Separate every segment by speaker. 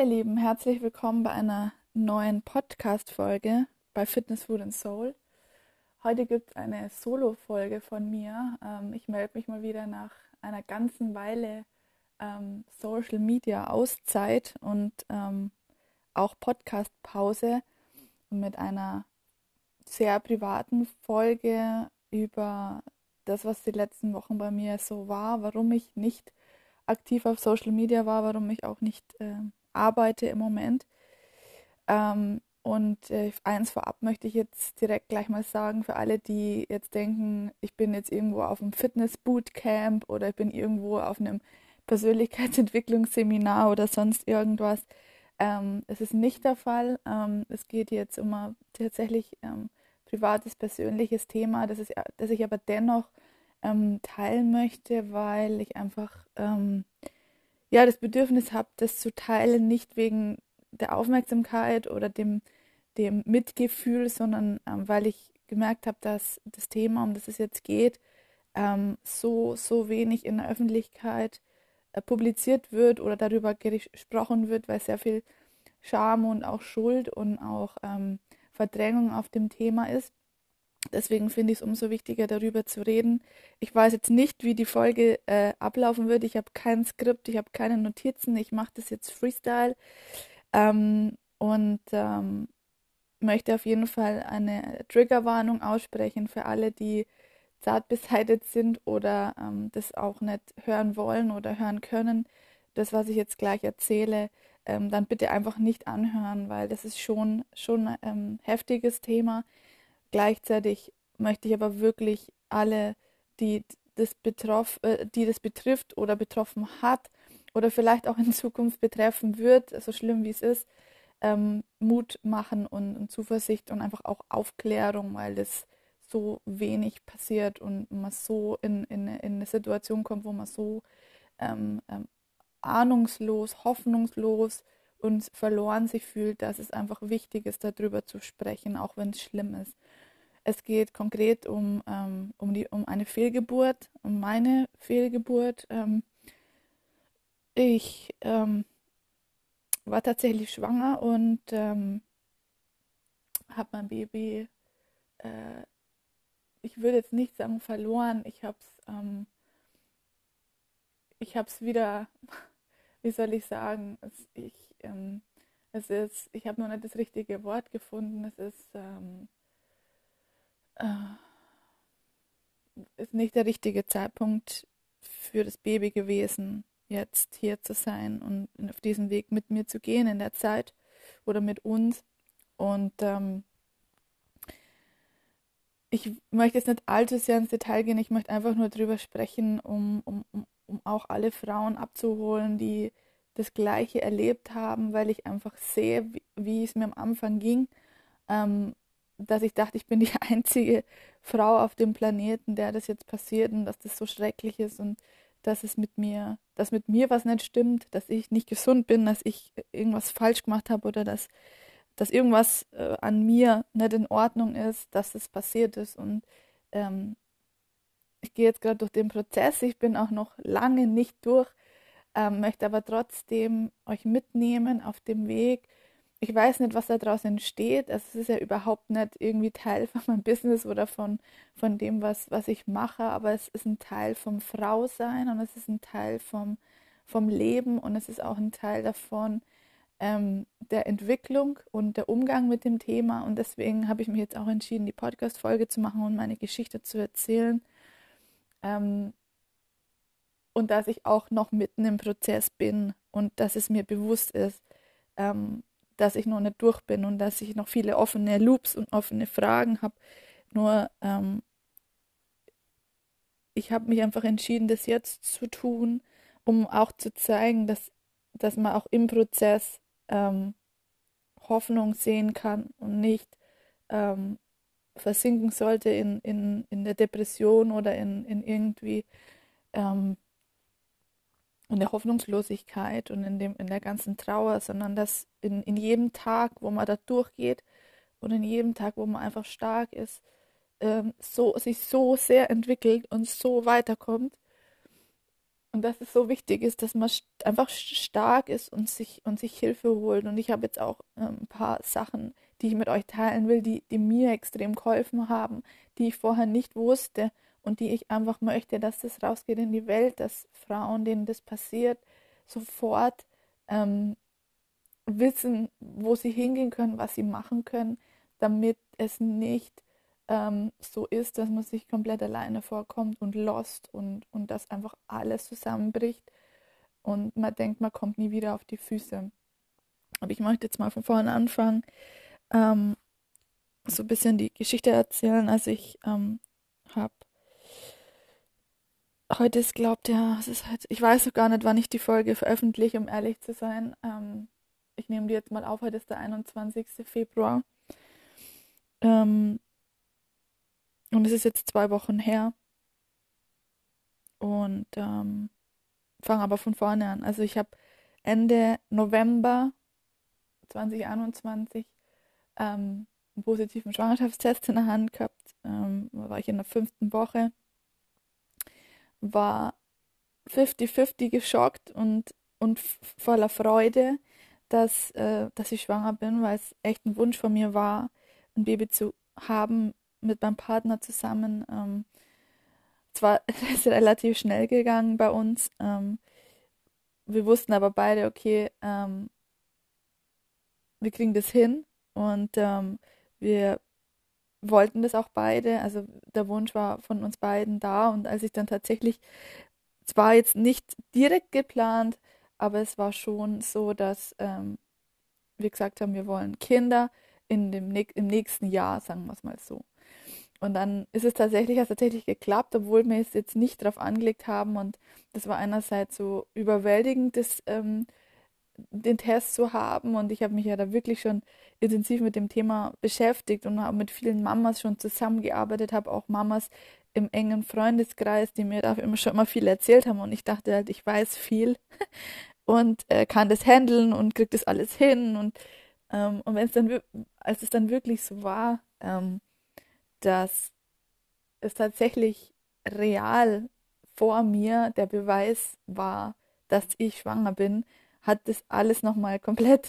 Speaker 1: ihr Lieben, herzlich willkommen bei einer neuen Podcast-Folge bei Fitness, Food and Soul. Heute gibt es eine Solo-Folge von mir. Ich melde mich mal wieder nach einer ganzen Weile Social Media Auszeit und auch Podcast-Pause mit einer sehr privaten Folge über das, was die letzten Wochen bei mir so war, warum ich nicht aktiv auf Social Media war, warum ich auch nicht arbeite im Moment. Eins vorab möchte ich jetzt direkt gleich mal sagen, für alle, die jetzt denken, ich bin jetzt irgendwo auf einem Fitness-Bootcamp oder ich bin irgendwo auf einem Persönlichkeitsentwicklungsseminar oder sonst irgendwas. Es ist nicht der Fall. Es geht jetzt um ein tatsächlich privates, persönliches Thema, das ich aber dennoch teilen möchte, weil ich einfach ja, das Bedürfnis habe, das zu teilen, nicht wegen der Aufmerksamkeit oder dem Mitgefühl, sondern weil ich gemerkt habe, dass das Thema, um das es jetzt geht, so wenig in der Öffentlichkeit publiziert wird oder darüber gesprochen wird, weil sehr viel Scham und auch Schuld und auch Verdrängung auf dem Thema ist. Deswegen finde ich es umso wichtiger, darüber zu reden. Ich weiß jetzt nicht, wie die Folge ablaufen wird. Ich habe kein Skript, ich habe keine Notizen. Ich mache das jetzt Freestyle und möchte auf jeden Fall eine Triggerwarnung aussprechen für alle, die zart beseitigt sind oder das auch nicht hören wollen oder hören können. Das, was ich jetzt gleich erzähle, dann bitte einfach nicht anhören, weil das ist schon ein heftiges Thema. Gleichzeitig möchte ich aber wirklich alle, die die das betrifft oder betroffen hat oder vielleicht auch in Zukunft betreffen wird, so schlimm wie es ist, Mut machen und Zuversicht und einfach auch Aufklärung, weil das so wenig passiert und man so in eine Situation kommt, wo man so ähm, ähm, ahnungslos, hoffnungslos und verloren sich fühlt, dass es einfach wichtig ist, darüber zu sprechen, auch wenn es schlimm ist. Es geht konkret um eine Fehlgeburt, um meine Fehlgeburt. Ich war tatsächlich schwanger und habe mein Baby, äh, ich würde jetzt nicht sagen verloren, ich habe es wieder, wie soll ich sagen, ich habe noch nicht das richtige Wort gefunden, äh, ist nicht der richtige Zeitpunkt für das Baby gewesen, jetzt hier zu sein und auf diesen Weg mit mir zu gehen in der Zeit oder mit uns. Und ich möchte jetzt nicht allzu sehr ins Detail gehen, ich möchte einfach nur drüber sprechen, um auch alle Frauen abzuholen, die das Gleiche erlebt haben, weil ich einfach sehe, wie es mir am Anfang ging, ähm, dass ich dachte, ich bin die einzige Frau auf dem Planeten, der das jetzt passiert und dass das so schrecklich ist und dass mit mir was nicht stimmt, dass ich nicht gesund bin, dass ich irgendwas falsch gemacht habe oder dass irgendwas an mir nicht in Ordnung ist, dass das passiert ist. Und ähm, ich gehe jetzt gerade durch den Prozess, ich bin auch noch lange nicht durch, möchte aber trotzdem euch mitnehmen auf dem Weg. Ich weiß nicht, was daraus entsteht. Also es ist ja überhaupt nicht irgendwie Teil von meinem Business oder von dem, was ich mache, aber es ist ein Teil vom Frausein und es ist ein Teil vom Leben und es ist auch ein Teil davon, der Entwicklung und der Umgang mit dem Thema. Und deswegen habe ich mich jetzt auch entschieden, die Podcast-Folge zu machen und meine Geschichte zu erzählen. Ähm, und dass ich auch noch mitten im Prozess bin und dass es mir bewusst ist, ähm, dass ich noch nicht durch bin und dass ich noch viele offene Loops und offene Fragen habe. Nur ich habe mich einfach entschieden, das jetzt zu tun, um auch zu zeigen, dass man auch im Prozess Hoffnung sehen kann und nicht ähm, versinken sollte in der Depression oder in irgendwie ähm, in der Hoffnungslosigkeit und in der ganzen Trauer, sondern dass in jedem Tag, wo man da durchgeht und in jedem Tag, wo man einfach stark ist, sich so sehr entwickelt und so weiterkommt. Und dass es so wichtig ist, dass man einfach stark ist und sich Hilfe holt. Und ich habe jetzt auch ein paar Sachen, die ich mit euch teilen will, die mir extrem geholfen haben, die ich vorher nicht wusste und die ich einfach möchte, dass das rausgeht in die Welt, dass Frauen, denen das passiert, sofort ähm, wissen, wo sie hingehen können, was sie machen können, damit es nicht so ist, dass man sich komplett alleine vorkommt und lost und dass einfach alles zusammenbricht und man denkt, man kommt nie wieder auf die Füße. Aber ich möchte jetzt mal von vorne anfangen, ähm, so ein bisschen die Geschichte erzählen. Also ich habe heute ist, glaubt ja, es ist halt, ich weiß noch gar nicht, wann ich die Folge veröffentliche, um ehrlich zu sein. Ich nehme die jetzt mal auf, heute ist der 21. Februar. Ähm, und es ist jetzt 2 Wochen her und fange aber von vorne an. Also ich habe Ende November 2021 einen positiven Schwangerschaftstest in der Hand gehabt. Da war ich in der 5. Woche, war 50-50 geschockt und voller Freude, dass ich schwanger bin, weil es echt ein Wunsch von mir war, ein Baby zu haben mit meinem Partner zusammen. Zwar ist es relativ schnell gegangen bei uns. Wir wussten aber beide, okay, wir kriegen das hin und wir wollten das auch beide. Also der Wunsch war von uns beiden da und als ich dann tatsächlich, es war jetzt nicht direkt geplant, aber es war schon so, dass wir gesagt haben, wir wollen Kinder im nächsten Jahr, sagen wir es mal so. Und dann ist es tatsächlich, hat es tatsächlich geklappt, obwohl wir es jetzt nicht drauf angelegt haben. Und das war einerseits so überwältigend, den Test zu haben. Und ich habe mich ja da wirklich schon intensiv mit dem Thema beschäftigt und habe mit vielen Mamas schon zusammengearbeitet, habe auch Mamas im engen Freundeskreis, die mir da immer schon immer viel erzählt haben. Und ich dachte halt, ich weiß viel und kann das handeln und kriege das alles hin. Und wenn es dann, als es dann wirklich so war, dass es tatsächlich real vor mir der Beweis war, dass ich schwanger bin, hat das alles nochmal komplett,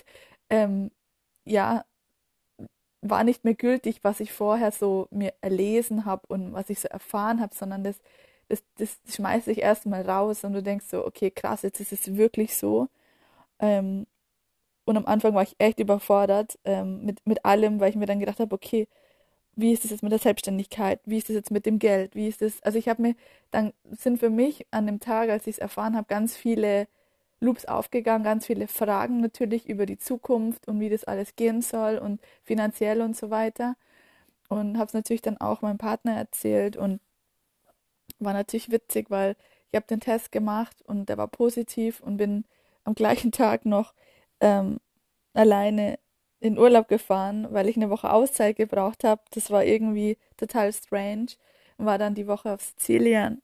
Speaker 1: ja, war nicht mehr gültig, was ich vorher so mir erlesen habe und was ich so erfahren habe, sondern das schmeißt dich erstmal raus und du denkst so, okay, krass, jetzt ist es wirklich so. Ähm, und am Anfang war ich echt überfordert mit allem, weil ich mir dann gedacht habe, okay, wie ist es jetzt mit der Selbstständigkeit? Wie ist es jetzt mit dem Geld? Wie ist es? Also ich habe mir, dann sind für mich an dem Tag, als ich es erfahren habe, ganz viele Loops aufgegangen, ganz viele Fragen natürlich über die Zukunft und wie das alles gehen soll und finanziell und so weiter. Und habe es natürlich dann auch meinem Partner erzählt und war natürlich witzig, weil ich habe den Test gemacht und der war positiv und bin am gleichen Tag noch ähm, alleine in Urlaub gefahren, weil ich eine Woche Auszeit gebraucht habe. Das war irgendwie total strange. Und war dann die Woche auf Sizilien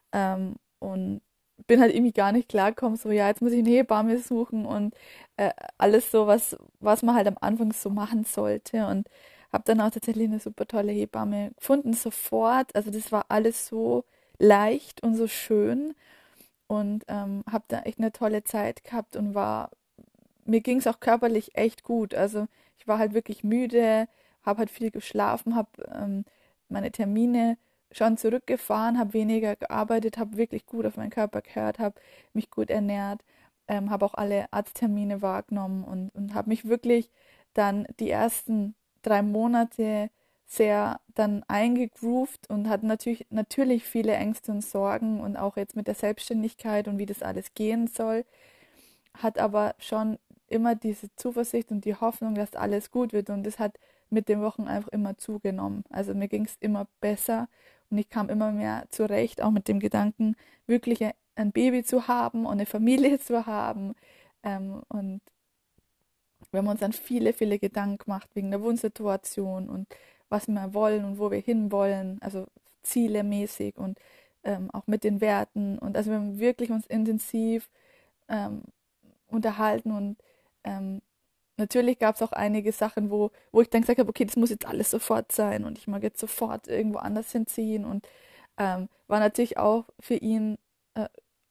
Speaker 1: und bin halt irgendwie gar nicht klargekommen, so ja, jetzt muss ich eine Hebamme suchen und alles so, was man halt am Anfang so machen sollte. Und habe dann auch tatsächlich eine super tolle Hebamme gefunden, sofort. Also das war alles so leicht und so schön und habe da echt eine tolle Zeit gehabt und mir ging es auch körperlich echt gut. Also ich war halt wirklich müde, habe halt viel geschlafen, habe meine Termine schon zurückgefahren, habe weniger gearbeitet, habe wirklich gut auf meinen Körper gehört, habe mich gut ernährt, habe auch alle Arzttermine wahrgenommen und habe mich wirklich dann die ersten 3 Monate sehr dann eingegroovt und hatte natürlich viele Ängste und Sorgen und auch jetzt mit der Selbstständigkeit und wie das alles gehen soll, hat aber schon immer diese Zuversicht und die Hoffnung, dass alles gut wird. Und das hat mit den Wochen einfach immer zugenommen. Also mir ging es immer besser und ich kam immer mehr zurecht, auch mit dem Gedanken, wirklich ein Baby zu haben und eine Familie zu haben. Und wir haben uns dann viele Gedanken gemacht wegen der Wohnsituation und was wir wollen und wo wir hinwollen, also zielemäßig und auch mit den Werten. Und also wir haben wirklich uns intensiv ähm, unterhalten und natürlich gab es auch einige Sachen, wo ich dann gesagt habe, okay, das muss jetzt alles sofort sein und ich mag jetzt sofort irgendwo anders hinziehen und war natürlich auch für ihn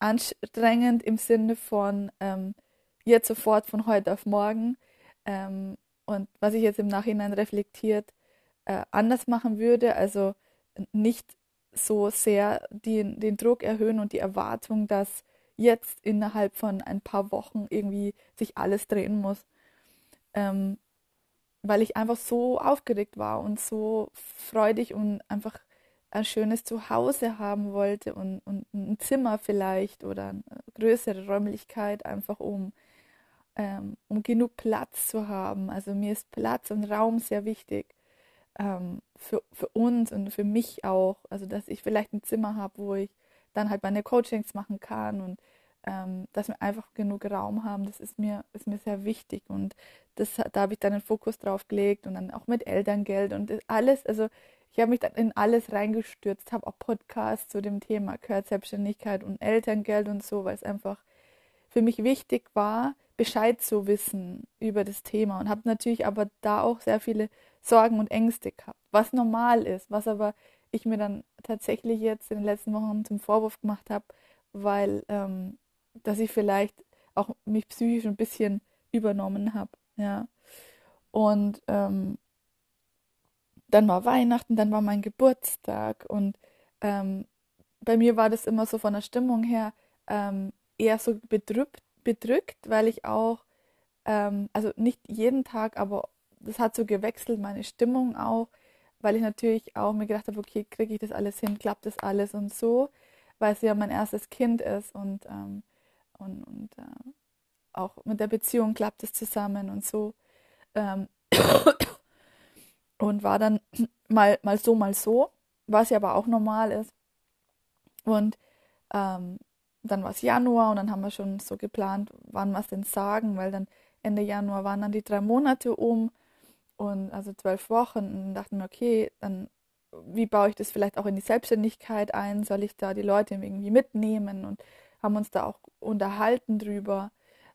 Speaker 1: anstrengend im Sinne von jetzt sofort von heute auf morgen. Und was ich jetzt im Nachhinein reflektiert anders machen würde, also nicht so sehr den Druck erhöhen und die Erwartung, dass jetzt innerhalb von ein paar Wochen irgendwie sich alles drehen muss, ähm, weil ich einfach so aufgeregt war und so freudig und einfach ein schönes Zuhause haben wollte und ein Zimmer vielleicht oder eine größere Räumlichkeit, einfach um genug Platz zu haben. Also mir ist Platz und Raum sehr wichtig, für uns und für mich auch. Also dass ich vielleicht ein Zimmer habe, wo ich dann halt meine Coachings machen kann und dass wir einfach genug Raum haben, das ist mir sehr wichtig. Und da habe ich dann den Fokus drauf gelegt und dann auch mit Elterngeld und alles. Also ich habe mich dann in alles reingestürzt, habe auch Podcasts zu dem Thema gehört, Selbstständigkeit und Elterngeld und so, weil es einfach für mich wichtig war, Bescheid zu wissen über das Thema und habe natürlich aber da auch sehr viele Sorgen und Ängste gehabt, was normal ist, was aber ich mir dann tatsächlich jetzt in den letzten Wochen zum Vorwurf gemacht habe, weil dass ich vielleicht auch mich psychisch ein bisschen übernommen habe, ja. Und dann war Weihnachten, dann war mein Geburtstag und ähm, bei mir war das immer so von der Stimmung her eher so bedrückt, weil ich auch, also nicht jeden Tag, aber das hat so gewechselt, meine Stimmung auch, weil ich natürlich auch mir gedacht habe, okay, kriege ich das alles hin, klappt das alles und so, weil es ja mein erstes Kind ist und auch mit der Beziehung klappt es zusammen und so. Ähm, und war dann mal so, was ja aber auch normal ist. Und ähm, dann war es Januar und dann haben wir schon so geplant, wann wir es denn sagen, weil dann Ende Januar waren dann die 3 Monate und also 12 Wochen. Und dann dachten wir, okay, dann wie baue ich das vielleicht auch in die Selbstständigkeit ein? Soll ich da die Leute irgendwie mitnehmen? Und haben uns da auch unterhalten drüber,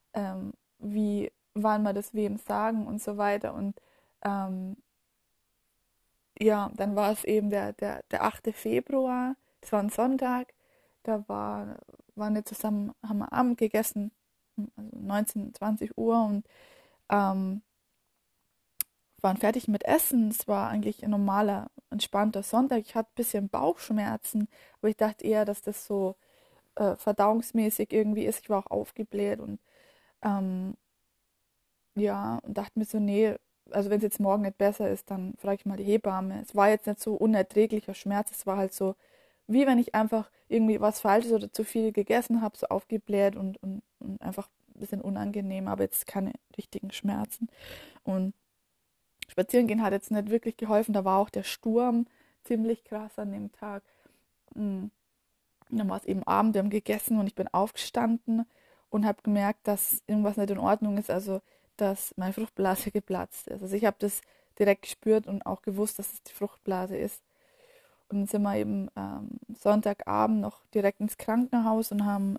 Speaker 1: wann wir das wem sagen und so weiter. Und ähm, ja, dann war es eben der 8. Februar, das war ein Sonntag, waren wir zusammen, haben wir Abend gegessen, also 19, 20 Uhr und ähm, waren fertig mit Essen. Es war eigentlich ein normaler, entspannter Sonntag. Ich hatte ein bisschen Bauchschmerzen, aber ich dachte eher, dass das so verdauungsmäßig irgendwie ist. Ich war auch aufgebläht und ähm, ja, und dachte mir so, nee, also wenn es jetzt morgen nicht besser ist, dann frage ich mal die Hebamme. Es war jetzt nicht so unerträglicher Schmerz, es war halt so, wie wenn ich einfach irgendwie was Falsches oder zu viel gegessen habe, so aufgebläht und einfach ein bisschen unangenehm, aber jetzt keine richtigen Schmerzen. Und spazieren gehen hat jetzt nicht wirklich geholfen, da war auch der Sturm ziemlich krass an dem Tag. Mm. Und dann war es eben Abend, wir haben gegessen und ich bin aufgestanden und habe gemerkt, dass irgendwas nicht in Ordnung ist, also dass meine Fruchtblase geplatzt ist. Also ich habe das direkt gespürt und auch gewusst, dass es die Fruchtblase ist. Und dann sind wir eben Sonntagabend noch direkt ins Krankenhaus und haben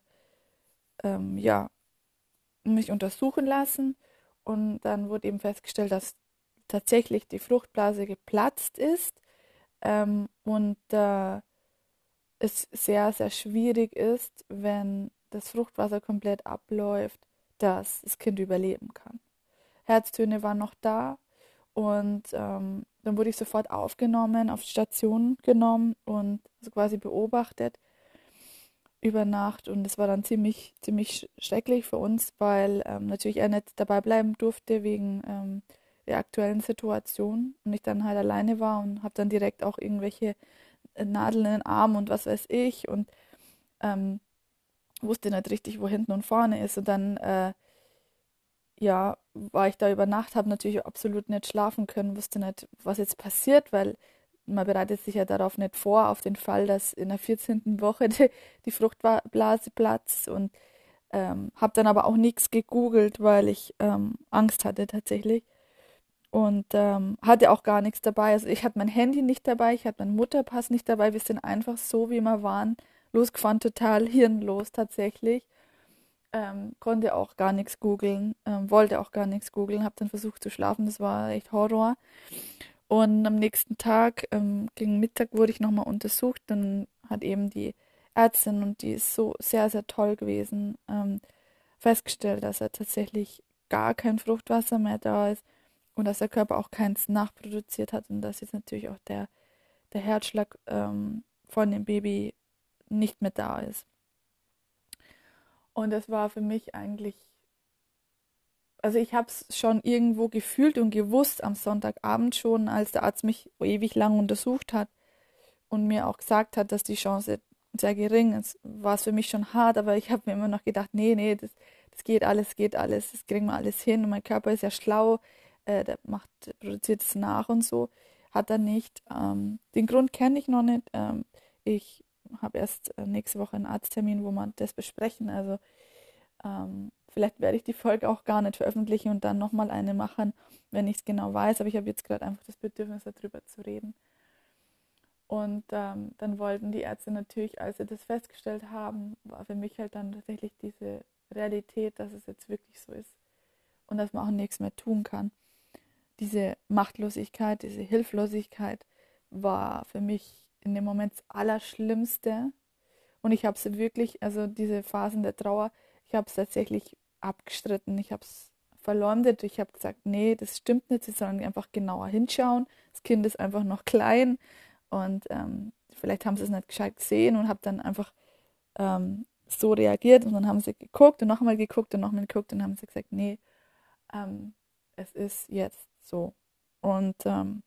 Speaker 1: ja, mich untersuchen lassen. Und dann wurde eben festgestellt, dass tatsächlich die Fruchtblase geplatzt ist und es sehr, sehr schwierig ist, wenn das Fruchtwasser komplett abläuft, dass das Kind überleben kann. Herztöne waren noch da und dann wurde ich sofort aufgenommen, auf Station genommen und also quasi beobachtet über Nacht und es war dann ziemlich schrecklich für uns, weil natürlich er nicht dabei bleiben durfte wegen der aktuellen Situation und ich dann halt alleine war und habe dann direkt auch irgendwelche Nadeln in den Arm und was weiß ich und ähm, wusste nicht richtig, wo hinten und vorne ist. Und dann, ja, war ich da über Nacht, habe natürlich absolut nicht schlafen können, wusste nicht, was jetzt passiert, weil man bereitet sich ja darauf nicht vor, auf den Fall, dass in der 14. Woche die Fruchtblase platzt und habe dann aber auch nichts gegoogelt, weil ich Angst hatte tatsächlich und hatte auch gar nichts dabei. Also ich hatte mein Handy nicht dabei, ich hatte meinen Mutterpass nicht dabei. Wir sind einfach so, wie wir waren, losgefahren, total hirnlos tatsächlich. Konnte auch gar nichts googeln, wollte auch gar nichts googeln, habe dann versucht zu schlafen, das war echt Horror. Und am nächsten Tag, gegen Mittag, wurde ich nochmal untersucht. Dann hat eben die Ärztin und die ist so sehr, sehr toll gewesen, festgestellt, dass er tatsächlich gar kein Fruchtwasser mehr da ist und dass der Körper auch keins nachproduziert hat und dass jetzt natürlich auch der Herzschlag von dem Baby nicht mehr da ist. Und das war für mich eigentlich, also ich habe es schon irgendwo gefühlt und gewusst am Sonntagabend schon, als der Arzt mich ewig lang untersucht hat und mir auch gesagt hat, dass die Chance sehr gering ist, war es für mich schon hart, aber ich habe mir immer noch gedacht, nee, das geht alles, das kriegen wir alles hin und mein Körper ist ja schlau, der produziert es nach und so, hat er nicht. Den Grund kenne ich noch nicht. Ich habe erst nächste Woche einen Arzttermin, wo wir das besprechen, also vielleicht werde ich die Folge auch gar nicht veröffentlichen und dann nochmal eine machen, wenn ich es genau weiß, aber ich habe jetzt gerade einfach das Bedürfnis, darüber zu reden. Und dann wollten die Ärzte natürlich, als sie das festgestellt haben, war für mich halt dann tatsächlich diese Realität, dass es jetzt wirklich so ist und dass man auch nichts mehr tun kann. Diese Machtlosigkeit, diese Hilflosigkeit war für mich in dem Moment das Allerschlimmste. Und ich habe es wirklich, also diese Phasen der Trauer, ich habe es tatsächlich abgestritten. Ich habe es verleumdet. Ich habe gesagt, nee, das stimmt nicht. Sie sollen einfach genauer hinschauen. Das Kind ist einfach noch klein. Und vielleicht haben sie es nicht gescheit gesehen und habe dann einfach so reagiert. Und dann haben sie geguckt und nochmal geguckt und nochmal geguckt und haben sie gesagt, nee, ähm, es ist jetzt so. Und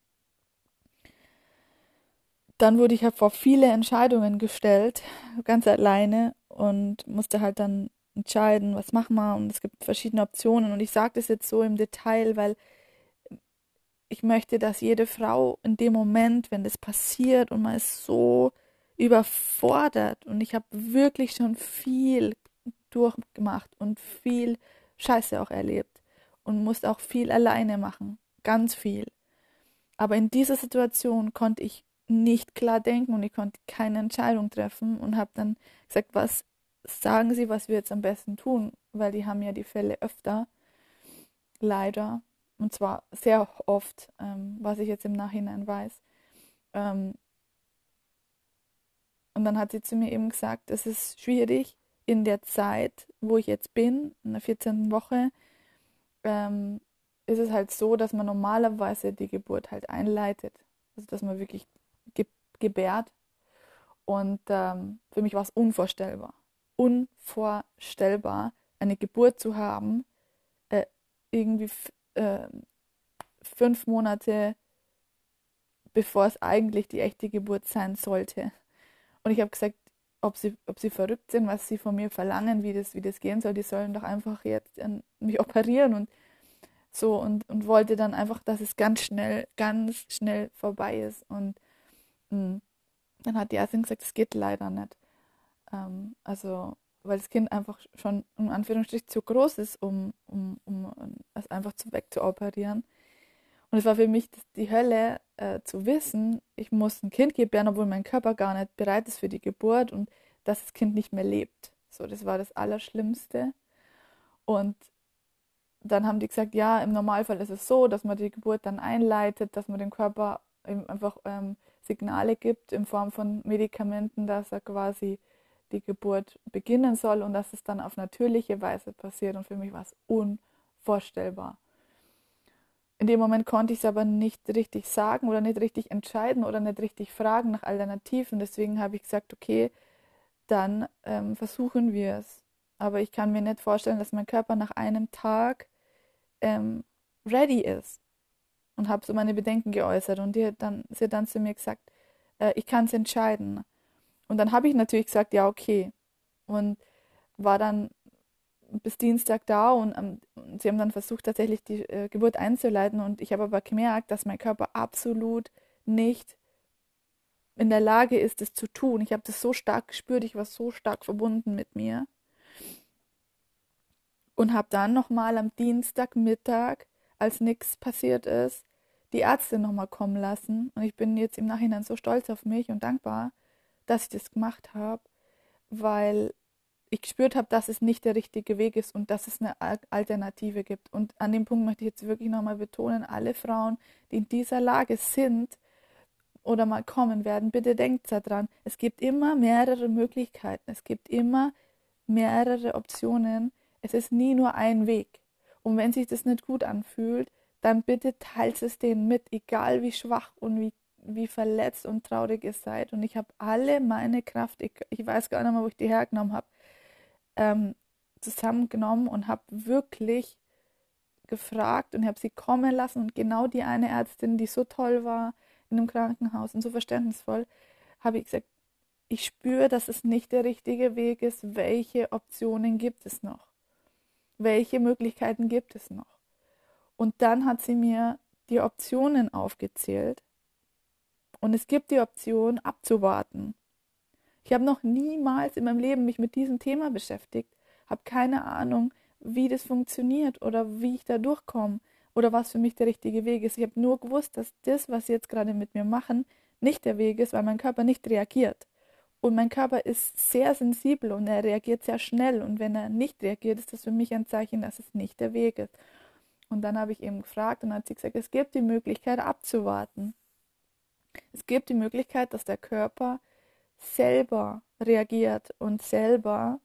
Speaker 1: dann wurde ich halt vor viele Entscheidungen gestellt, ganz alleine und musste halt dann entscheiden, was machen wir und es gibt verschiedene Optionen und ich sage das jetzt so im Detail, weil ich möchte, dass jede Frau in dem Moment, wenn das passiert und man ist so überfordert und ich habe wirklich schon viel durchgemacht und viel Scheiße auch erlebt und musste auch viel alleine machen, ganz viel. Aber in dieser Situation konnte ich nicht klar denken und ich konnte keine Entscheidung treffen und habe dann gesagt, was sagen Sie, was wir jetzt am besten tun, weil die haben ja die Fälle öfter, leider, und zwar sehr oft, was ich jetzt im Nachhinein weiß. Ähm, und dann hat sie zu mir eben gesagt, es ist schwierig in der Zeit, wo ich jetzt bin, in der 14. Woche, ähm, ist es halt so, dass man normalerweise die Geburt halt einleitet. Also dass man wirklich gebärt. Und für mich war es unvorstellbar. Unvorstellbar, eine Geburt zu haben, äh, irgendwie 5 Monate, bevor es eigentlich die echte Geburt sein sollte. Und ich habe gesagt, ob sie verrückt sind, was sie von mir verlangen, wie das gehen soll. Die sollen doch einfach jetzt mich operieren und so und wollte dann einfach, dass es ganz schnell vorbei ist. Und mh, dann hat die Ärztin gesagt, es geht leider nicht. Also, weil das Kind einfach schon in Anführungsstrich zu groß ist, um es einfach wegzuoperieren. Und es war für mich die Hölle, zu wissen, ich muss ein Kind gebären, obwohl mein Körper gar nicht bereit ist für die Geburt und dass das Kind nicht mehr lebt. So, das war das Allerschlimmste. Und dann haben die gesagt, ja, im Normalfall ist es so, dass man die Geburt dann einleitet, dass man dem Körper eben einfach Signale gibt in Form von Medikamenten, dass er quasi die Geburt beginnen soll und dass es dann auf natürliche Weise passiert. Und für mich war es unvorstellbar. In dem Moment konnte ich es aber nicht richtig sagen oder nicht richtig entscheiden oder nicht richtig fragen nach Alternativen. Deswegen habe ich gesagt, okay, dann versuchen wir es. Aber ich kann mir nicht vorstellen, dass mein Körper nach einem Tag ähm, ready ist. Und habe so meine Bedenken geäußert. Und sie hat dann zu mir gesagt, ich kann es entscheiden. Und dann habe ich natürlich gesagt, ja, okay. Und war dann bis Dienstag da und sie haben dann versucht, tatsächlich die Geburt einzuleiten. Und ich habe aber gemerkt, dass mein Körper absolut nicht in der Lage ist, es zu tun. Ich habe das so stark gespürt, ich war so stark verbunden mit mir. Und habe dann nochmal am Dienstagmittag, als nichts passiert ist, die Ärzte nochmal kommen lassen. Und ich bin jetzt im Nachhinein so stolz auf mich und dankbar, dass ich das gemacht habe, weil ich gespürt habe, dass es nicht der richtige Weg ist und dass es eine Alternative gibt. Und an dem Punkt möchte ich jetzt wirklich nochmal betonen, alle Frauen, die in dieser Lage sind oder mal kommen werden, bitte denkt daran, es gibt immer mehrere Möglichkeiten, es gibt immer mehrere Optionen, es ist nie nur ein Weg. Und wenn sich das nicht gut anfühlt, dann bitte teilt es denen mit, egal wie schwach und wie verletzt und traurig ihr seid. Und ich habe alle meine Kraft, ich weiß gar nicht mehr, wo ich die hergenommen habe, ähm, zusammengenommen und habe wirklich gefragt und habe sie kommen lassen. Und genau die eine Ärztin, die so toll war in dem Krankenhaus und so verständnisvoll, habe ich gesagt, ich spüre, dass es nicht der richtige Weg ist. Welche Optionen gibt es noch? Welche Möglichkeiten gibt es noch? Und dann hat sie mir die Optionen aufgezählt. Und es gibt die Option, abzuwarten. Ich habe noch niemals in meinem Leben mich mit diesem Thema beschäftigt, habe keine Ahnung, wie das funktioniert oder wie ich da durchkomme oder was für mich der richtige Weg ist. Ich habe nur gewusst, dass das, was sie jetzt gerade mit mir machen, nicht der Weg ist, weil mein Körper nicht reagiert. Und mein Körper ist sehr sensibel und er reagiert sehr schnell. Und wenn er nicht reagiert, ist das für mich ein Zeichen, dass es nicht der Weg ist. Und dann habe ich eben gefragt und dann hat sie gesagt, es gibt die Möglichkeit abzuwarten. Es gibt die Möglichkeit, dass der Körper selber reagiert und selber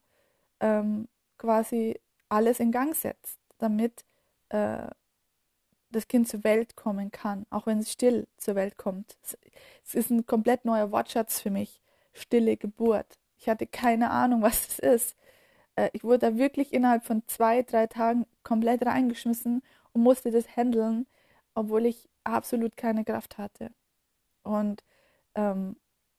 Speaker 1: quasi alles in Gang setzt, damit äh, das Kind zur Welt kommen kann, auch wenn es still zur Welt kommt. Es ist ein komplett neuer Wortschatz für mich, stille Geburt. Ich hatte keine Ahnung, was das ist. Ich wurde da wirklich innerhalb von 2, 3 Tagen komplett reingeschmissen und musste das handeln, obwohl ich absolut keine Kraft hatte. Und ähm,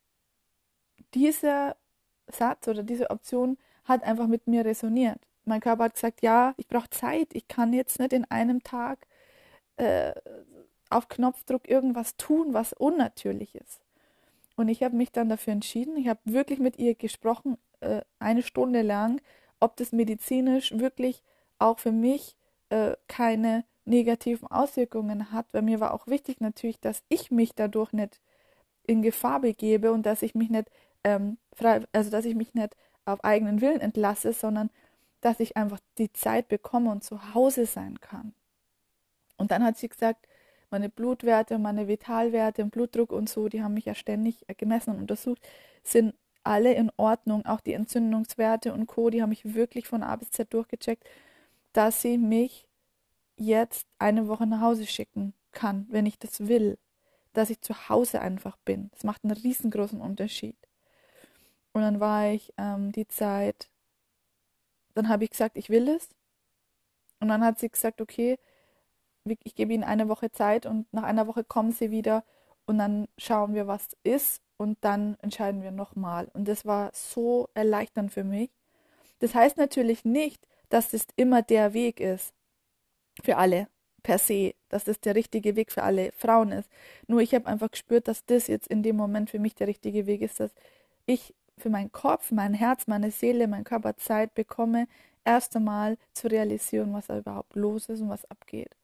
Speaker 1: dieser Satz oder diese Option hat einfach mit mir resoniert. Mein Körper hat gesagt, ja, ich brauche Zeit, ich kann jetzt nicht in einem Tag äh, auf Knopfdruck irgendwas tun, was unnatürlich ist. Und ich habe mich dann dafür entschieden, ich habe wirklich mit ihr gesprochen, 1 Stunde lang, ob das medizinisch wirklich auch für mich keine negativen Auswirkungen hat, weil mir war auch wichtig natürlich, dass ich mich dadurch nicht in Gefahr begebe und dass ich mich nicht also dass ich mich nicht auf eigenen Willen entlasse, sondern dass ich einfach die Zeit bekomme und zu Hause sein kann. Und dann hat sie gesagt, meine Blutwerte, meine Vitalwerte und Blutdruck und so, die haben mich ja ständig gemessen und untersucht, sind alle in Ordnung, auch die Entzündungswerte und Co., die haben mich wirklich von A bis Z durchgecheckt, dass sie mich jetzt eine Woche nach Hause schicken kann, wenn ich das will, dass ich zu Hause einfach bin. Das macht einen riesengroßen Unterschied. Und dann war ich die Zeit, dann habe ich gesagt, ich will es. Und dann hat sie gesagt, okay, ich gebe ihnen eine Woche Zeit und nach einer Woche kommen sie wieder und dann schauen wir, was ist und dann entscheiden wir nochmal. Und das war so erleichternd für mich. Das heißt natürlich nicht, dass das immer der Weg ist für alle per se, dass das der richtige Weg für alle Frauen ist. Nur ich habe einfach gespürt, dass das jetzt in dem Moment für mich der richtige Weg ist, dass ich für meinen Kopf, mein Herz, meine Seele, mein Körper Zeit bekomme, erst einmal zu realisieren, was da überhaupt los ist und was abgeht.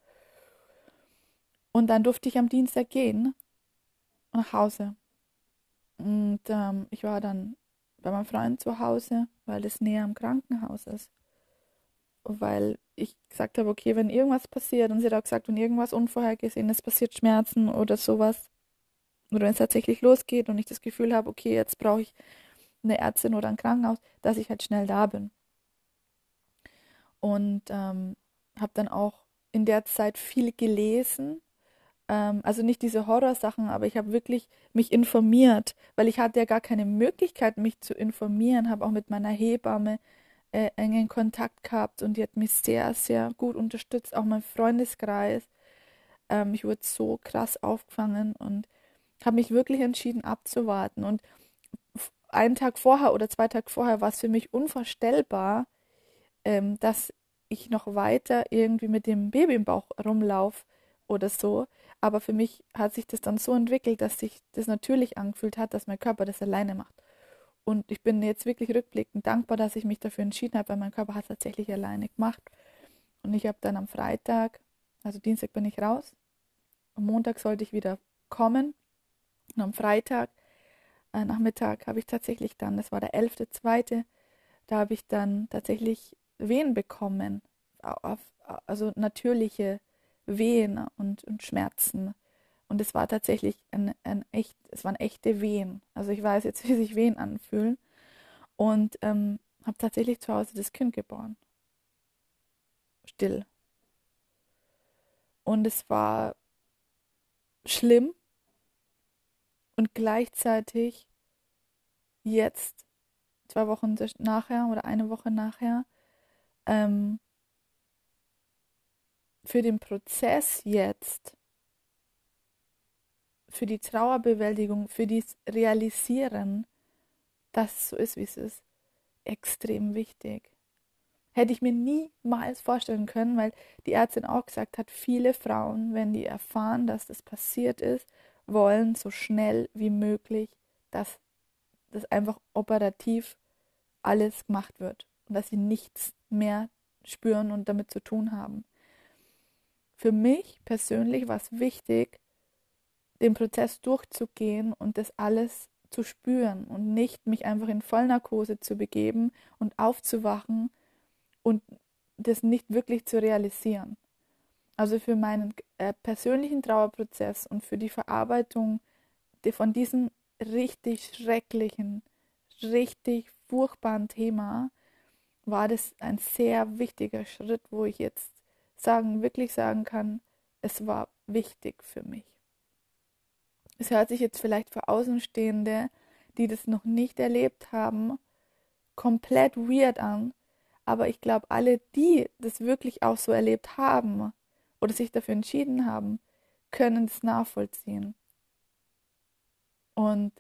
Speaker 1: Und dann durfte ich am Dienstag gehen nach Hause. Und ich war dann bei meinem Freund zu Hause, weil es näher am Krankenhaus ist. Weil ich gesagt habe, okay, wenn irgendwas passiert, und sie hat auch gesagt, wenn irgendwas Unvorhergesehenes passiert, Schmerzen oder sowas, oder wenn es tatsächlich losgeht und ich das Gefühl habe, okay, jetzt brauche ich eine Ärztin oder ein Krankenhaus, dass ich halt schnell da bin. Und habe dann auch in der Zeit viel gelesen. Also nicht diese Horrorsachen, aber ich habe wirklich mich informiert, weil ich hatte ja gar keine Möglichkeit, mich zu informieren, habe auch mit meiner Hebamme engen Kontakt gehabt und die hat mich sehr, sehr gut unterstützt, auch mein Freundeskreis. Ich wurde so krass aufgefangen und habe mich wirklich entschieden abzuwarten. Und einen Tag vorher oder 2 Tage vorher war es für mich unvorstellbar, dass ich noch weiter irgendwie mit dem Baby im Bauch rumlaufe oder so. Aber für mich hat sich das dann so entwickelt, dass sich das natürlich angefühlt hat, dass mein Körper das alleine macht. Und ich bin jetzt wirklich rückblickend dankbar, dass ich mich dafür entschieden habe, weil mein Körper hat es tatsächlich alleine gemacht. Und ich habe dann am Freitag, also Dienstag bin ich raus, am Montag sollte ich wieder kommen. Und am Freitag, Nachmittag, habe ich tatsächlich dann, das war der 11.2., da habe ich dann tatsächlich Wehen bekommen, also natürliche Wehen und Schmerzen. Und es war tatsächlich es waren echte Wehen. Also ich weiß jetzt, wie sich Wehen anfühlen. Und habe tatsächlich zu Hause das Kind geboren. Still. Und es war schlimm und gleichzeitig jetzt, 2 Wochen nachher oder eine Woche nachher, ähm, für den Prozess jetzt, für die Trauerbewältigung, für das Realisieren, dass es so ist, wie es ist, extrem wichtig. Hätte ich mir niemals vorstellen können, weil die Ärztin auch gesagt hat, viele Frauen, wenn die erfahren, dass das passiert ist, wollen so schnell wie möglich, dass das einfach operativ alles gemacht wird und dass sie nichts mehr spüren und damit zu tun haben. Für mich persönlich war es wichtig, den Prozess durchzugehen und das alles zu spüren und nicht mich einfach in Vollnarkose zu begeben und aufzuwachen und das nicht wirklich zu realisieren. Also für meinen persönlichen Trauerprozess und für die Verarbeitung von diesem richtig schrecklichen, richtig furchtbaren Thema war das ein sehr wichtiger Schritt, wo ich jetzt wirklich sagen kann, es war wichtig für mich. Es hört sich jetzt vielleicht für Außenstehende, die das noch nicht erlebt haben, komplett weird an, aber ich glaube, alle, die das wirklich auch so erlebt haben oder sich dafür entschieden haben, können es nachvollziehen. Und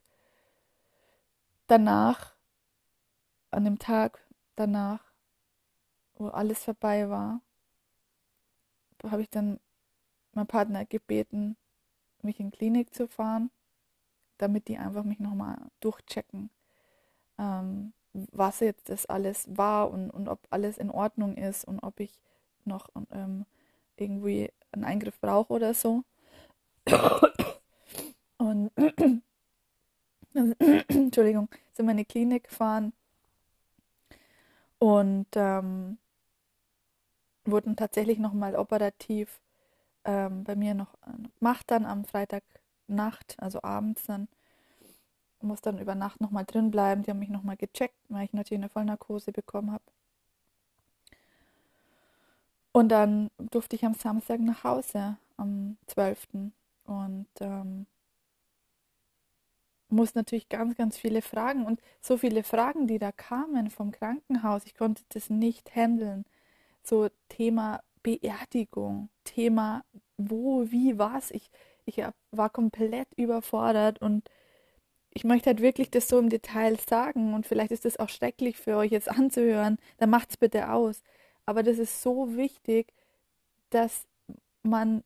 Speaker 1: danach, an dem Tag danach, wo alles vorbei war, habe ich dann meinen Partner gebeten, mich in die Klinik zu fahren, damit die einfach mich nochmal durchchecken, was jetzt das alles war und ob alles in Ordnung ist und ob ich noch irgendwie einen Eingriff brauche oder so. Und Entschuldigung, sind wir in die Klinik gefahren und wurden tatsächlich nochmal operativ bei mir noch gemacht dann am Freitagnacht, also abends dann. Muss dann über Nacht nochmal drin bleiben. Die haben mich nochmal gecheckt, weil ich natürlich eine Vollnarkose bekommen habe. Und dann durfte ich am Samstag nach Hause, am 12. Und muss natürlich ganz, ganz viele Fragen und so viele Fragen, die da kamen vom Krankenhaus, ich konnte das nicht handeln. So Thema Beerdigung, Thema wo, wie, was. Ich war komplett überfordert und ich möchte halt wirklich das so im Detail sagen und vielleicht ist das auch schrecklich für euch jetzt anzuhören, dann macht's bitte aus. Aber das ist so wichtig, dass man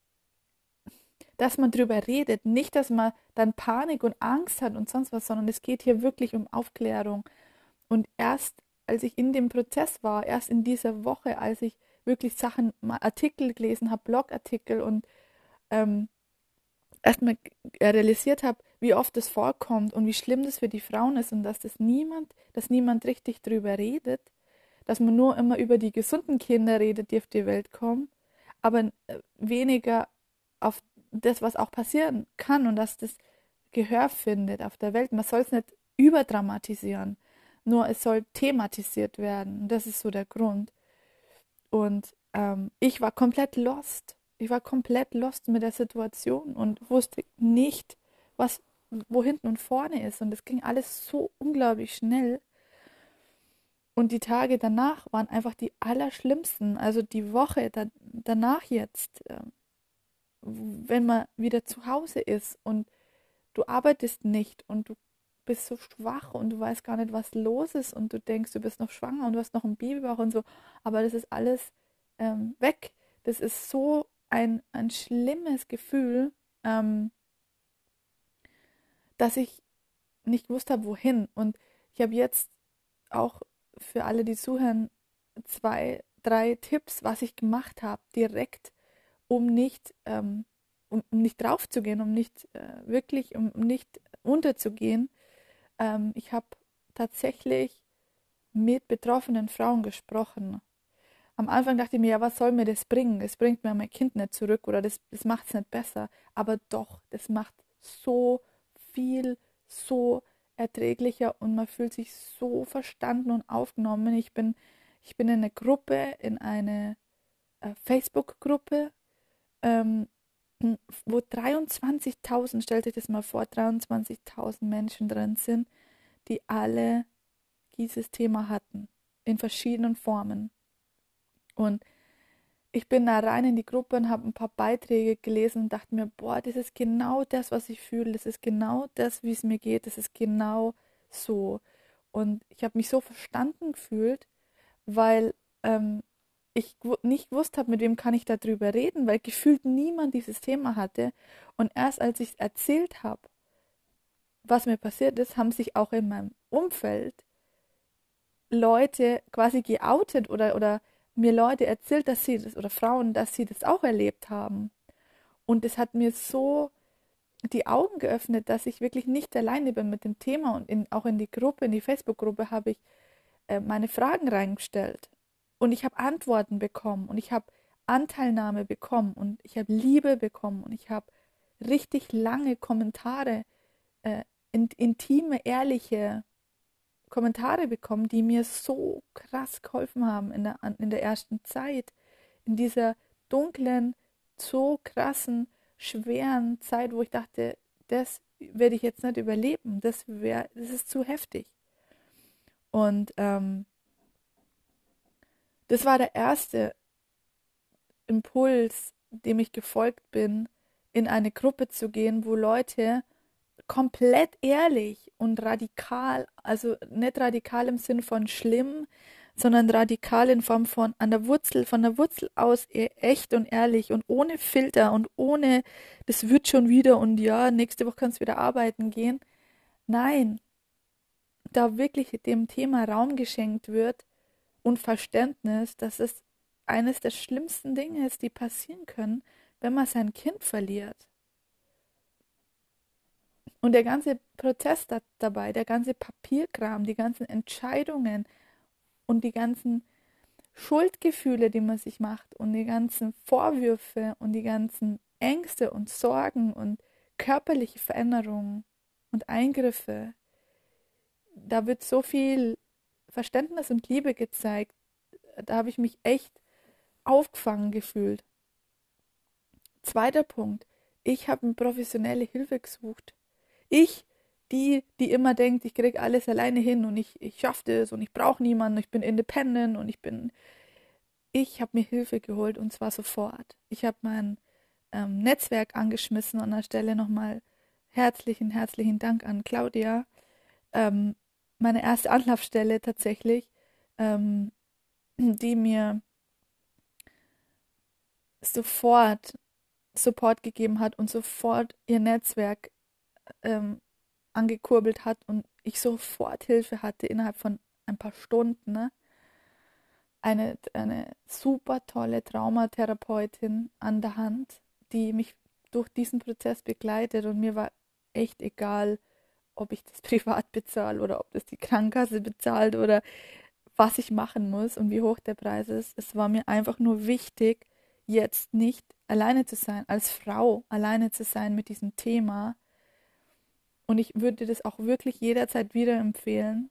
Speaker 1: drüber redet. Nicht, dass man dann Panik und Angst hat und sonst was, sondern es geht hier wirklich um Aufklärung. Und erst als ich in dem Prozess war, erst in dieser Woche, als ich wirklich Sachen, mal Artikel gelesen habe, Blogartikel und ähm, erstmal realisiert habe, wie oft das vorkommt und wie schlimm das für die Frauen ist und dass niemand richtig drüber redet, dass man nur immer über die gesunden Kinder redet, die auf die Welt kommen, aber weniger auf das, was auch passieren kann und dass das Gehör findet auf der Welt. Man soll es nicht überdramatisieren, nur es soll thematisiert werden. Das ist so der Grund. Und ich war komplett lost. Ich war komplett lost mit der Situation und wusste nicht, wo hinten und vorne ist. Und es ging alles so unglaublich schnell. Und die Tage danach waren einfach die allerschlimmsten. Also die Woche danach jetzt, wenn man wieder zu Hause ist und du arbeitest nicht und du bist so schwach und du weißt gar nicht, was los ist und du denkst, du bist noch schwanger und du hast noch ein Babybauch und so. Aber das ist alles weg. Das ist so ein schlimmes Gefühl, dass ich nicht gewusst habe, wohin. Und ich habe jetzt auch für alle, die zuhören, 2, 3 Tipps, was ich gemacht habe, direkt, um nicht drauf zu gehen, um nicht unterzugehen. Ich habe tatsächlich mit betroffenen Frauen gesprochen. am Anfang dachte ich mir, ja, was soll mir das bringen? Es bringt mir mein Kind nicht zurück oder das macht es nicht besser. Aber doch, das macht so viel, so erträglicher und man fühlt sich so verstanden und aufgenommen. Ich bin in eine Gruppe, in eine Facebook-Gruppe, ähm, wo 23.000, stellt euch das mal vor, 23.000 Menschen drin sind, die alle dieses Thema hatten, in verschiedenen Formen. Und ich bin da rein in die Gruppe und habe ein paar Beiträge gelesen und dachte mir, boah, das ist genau das, was ich fühle, das ist genau das, wie es mir geht, das ist genau so. Und ich habe mich so verstanden gefühlt, weil ich nicht gewusst habe, mit wem kann ich darüber reden, weil gefühlt niemand dieses Thema hatte. Und erst als ich es erzählt habe, was mir passiert ist, haben sich auch in meinem Umfeld Leute quasi geoutet oder mir Leute erzählt, dass sie das, oder Frauen, dass sie das auch erlebt haben. Und es hat mir so die Augen geöffnet, dass ich wirklich nicht alleine bin mit dem Thema und auch in die Gruppe, in die Facebook-Gruppe habe ich meine Fragen reingestellt. Und ich habe Antworten bekommen und ich habe Anteilnahme bekommen und ich habe Liebe bekommen und ich habe richtig lange Kommentare, intime, ehrliche Kommentare bekommen, die mir so krass geholfen haben in der ersten Zeit, in dieser dunklen, so krassen, schweren Zeit, wo ich dachte, das werde ich jetzt nicht überleben, das ist zu heftig. Und das war der erste Impuls, dem ich gefolgt bin, in eine Gruppe zu gehen, wo Leute komplett ehrlich und radikal, also nicht radikal im Sinn von schlimm, sondern radikal in Form von von der Wurzel aus echt und ehrlich und ohne Filter und ohne, das wird schon wieder und ja, nächste Woche kannst du wieder arbeiten gehen. Nein, da wirklich dem Thema Raum geschenkt wird und Verständnis, dass es eines der schlimmsten Dinge ist, die passieren können, wenn man sein Kind verliert. Und der ganze Prozess dabei, der ganze Papierkram, die ganzen Entscheidungen und die ganzen Schuldgefühle, die man sich macht und die ganzen Vorwürfe und die ganzen Ängste und Sorgen und körperliche Veränderungen und Eingriffe, da wird so viel Verständnis und Liebe gezeigt. Da habe ich mich echt aufgefangen gefühlt. Zweiter Punkt. Ich habe mir professionelle Hilfe gesucht. Ich, die immer denkt, ich kriege alles alleine hin und ich schaffe das und ich brauche niemanden, ich bin independent und ich habe mir Hilfe geholt und zwar sofort. Ich habe mein Netzwerk angeschmissen und an der Stelle nochmal herzlichen Dank an Claudia. Ähm, Meine erste Anlaufstelle tatsächlich, ähm, die mir sofort Support gegeben hat und sofort ihr Netzwerk ähm, angekurbelt hat und ich sofort Hilfe hatte innerhalb von ein paar Stunden. Ne? Eine super tolle Traumatherapeutin an der Hand, die mich durch diesen Prozess begleitet und mir war echt egal, ob ich das privat bezahle oder ob das die Krankenkasse bezahlt oder was ich machen muss und wie hoch der Preis ist. Es war mir einfach nur wichtig, jetzt nicht alleine zu sein, als Frau alleine zu sein mit diesem Thema. Und ich würde das auch wirklich jederzeit wieder empfehlen,